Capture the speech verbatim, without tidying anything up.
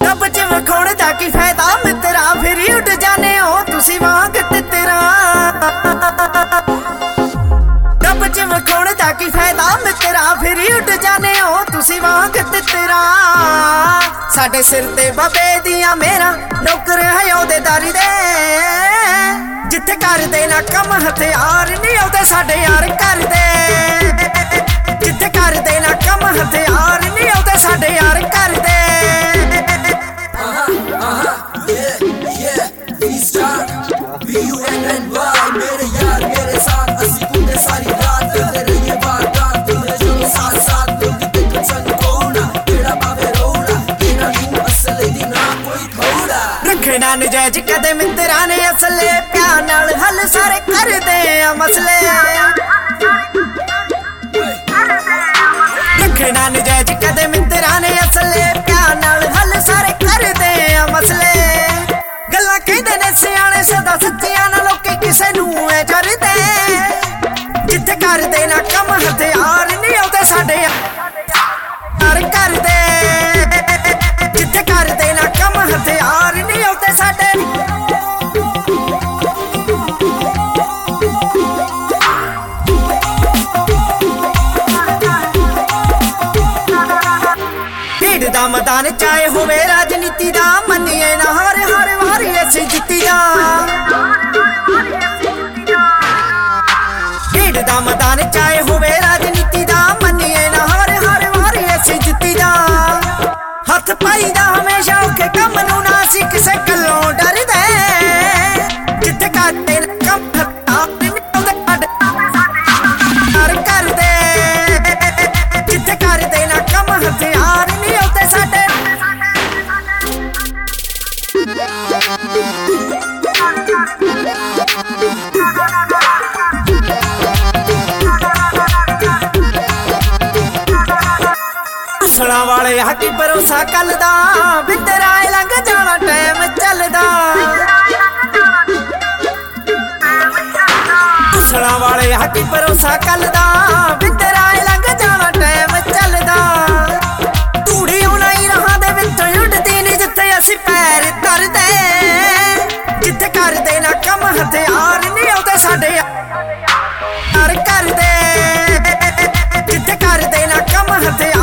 ਰੱਬ ਚ ਵਿਖਾਉਣ ਦਾ ਕੀ ਫਾਇਦਾ ਮਿੱਤਰਾ, ਫਿਰ ਹੀ ਉੱਡ ਜਾਣੇ ਹੋ ਤੁਸੀਂ ਵਾਂਗ ਤਿੱਤਰਾ। ਰੱਬ ਚ ਵਿਖਾਉਣ ਦਾ ਕੀ ਫਾਇਦਾ ਮਿੱਤਰਾ, ਫਿਰ ਹੀ ਉੱਡ ਜਾਣੇ ਹੋ ਤੁਸੀਂ ਵਾਂਗ ਤਿੱਤਰਾ। ਸਾਡੇ ਸਿਰ ਤੇ ਬਾਬੇ ਦੀਆਂ ਮੇਰਾ ਨੌਕਰ ਹੈ ਉਹਦੇ ਦਾਰੀ ਦੇ, ਜਿੱਥੇ ਕਰਦੇ ਨਾ ਕੰਮ ਹਥਿਆਰ ਨਹੀਂ ਆਉਂਦੇ ਸਾਡੇ ਯਾਰ ਕਰਦੇ। ਜਿੱਥੇ ਕਰਦੇ ਨਾ ਕੰਮ ਹਥਿਆਰ ਨਹੀਂ ਆਉਂਦੇ ਸਾਡੇ ਯਾਰ ਕਰਦੇ। ਮੇਰੇ ਯਾਰ ਮੇਰੇ ਸਾਥ ਅਸੀਂ ਕੁੰਦੇ ਸਾਰੀ ਰਾਤ ਕਰਦੇ ਰਹੀਏ ਵਾਰਦਾਤ, ਤੁਮਰੇ ਜੋ ਸਾਥ ਸਾਥ ਦਿਲ ਦੀ ਦੇਖਣ ਸੰਗ ਕੋਣਾ ਜਿਹੜਾ ਪਾਵੇ ਰੋਣਾ, ਇਹਨਾਂ ਨੂੰ ਅਸਲੇ ਦੀ ਨਾ ਕੋਈ ਥੋੜਾ। ਰੱਖਣਾ ਨਜਾਇਜ਼ ਕਦੇ ਮਿੱਤਰਾਂ ਨੇ ਅਸਲੇ, ਪਿਆਰ ਨਾਲ ਹੱਲ ਸਾਰੇ ਕਰਦੇ ਆ ਮਸਲੇ। ਰੱਖਣਾ ਨਜਾਇਜ਼ ਕਦੇ ਮਿੱਤਰਾਂ ਨੇ ਅਸਲੇ, ਪਿਆਰ ਨਾਲ ਹੱਲ ਸਾਰੇ ਕਰਦੇ ਆ ਮਸਲੇ। ਗੱਲਾਂ ਕਹਿੰਦੇ ਨੇ ਸਿਆਣੇ ਸਦਾ ਸੱਚੀਆਂ ਨਾ ਲੋਕੀ ਕਿਸੇ ਨੂੰ ਐ ਜਰਦੇ, ਜਿੱਥੇ ਕਰਦੇ ਨਾ ਕੰਮ ਹਥਿਆਰ ਨਹੀਂ ਆਉਂਦੇ ਸਾਡੇ ਯਾਰ ਕਰਦੇ। ਜਿੱਥੇ ਕਰਦੇ ਨਾ ਕੰਮ ਹਥਿਆਰ ਨਹੀਂ ਆਉਂਦੇ ਸਾਡੇ। ਢੀਡ ਦਾ ਮੈਦਾਨ ਚਾਹੇ ਹੋਵੇ ਰਾਜਨੀਤੀ ਦਾ, ਮੰਨੀਏ ਨਾ ਹਰ ਹਰ ਵਾਰੀ ਅਸੀਂ ਜਿੱਤੀ ਦਾ। ਢੀਡ ਦਾ ਮੈਦਾਨ ਚਾਹੇ ਹੋਵੇ ਰਾਜਨੀਤੀ ਦਾ, ਮੰਨੀਏ ਨਾ ਹਰ ਹਰ ਵਾਰੀ ਅਸੀਂ ਜਿੱਤੀ ਦਾ। ਹੱਥ ਪਾਈ ਦਾ ਹਮੇਸ਼ਾ ਔਖੇ ਕੰਮ ਨੂੰ ਨਾ ਅਸੀਂ ਕਿਸੇ ਗੱਲੋਂ ਡਰਦੇ, ਜਿੱਥੇ ਕਰਦੇ ਨਾ ਕੰਮ ਹਥਿਆਰ ਕਰਦੇ। ਜਿੱਥੇ ਕਰਦੇ ਨਾ ਕੰਮ ਹਥਿਆਰ ਨਹੀਂ ਆਉਂਦੇ ਸਾਡੇ। ਹੱਸਣਾ ਵਾਲੇ ਹੱਟੀ ਭਰੋਸਾ ਕੱਲ ਦਾ, ਬਿੰਦਰਾ ਲੰਘ ਜਾਣਾ ਟਾਈਮ ਚੱਲਦਾ। ਹੱਸਣਾ ਵਾਲੇ ਹੱਟੀ ਭਰੋਸਾ ਕੱਲ ਦਾ, ਬਿੰਦਰਾ ਲੰਘ ਜਾਣਾ ਟਾਈਮ ਚੱਲਦਾ। ਧੂੜੀ ਹੋਣਾ ਹੀ ਰਾਹਾਂ ਦੇ ਵਿੱਚੋਂ ਉੱਡਦੀ ਨੀ ਜਿੱਥੇ ਅਸੀਂ ਪੈਰ ਧਰਦੇ, ਜਿੱਥੇ ਕਰਦੇ ਨਾ ਕੰਮ ਹਥਿਆਰ ਨਹੀਂ ਆਉਂਦੇ ਸਾਡੇ ਯਾਰ ਕਰਦੇ। ਜਿੱਥੇ ਕਰਦੇ ਨਾ ਕੰਮ ਹਥਿਆਰ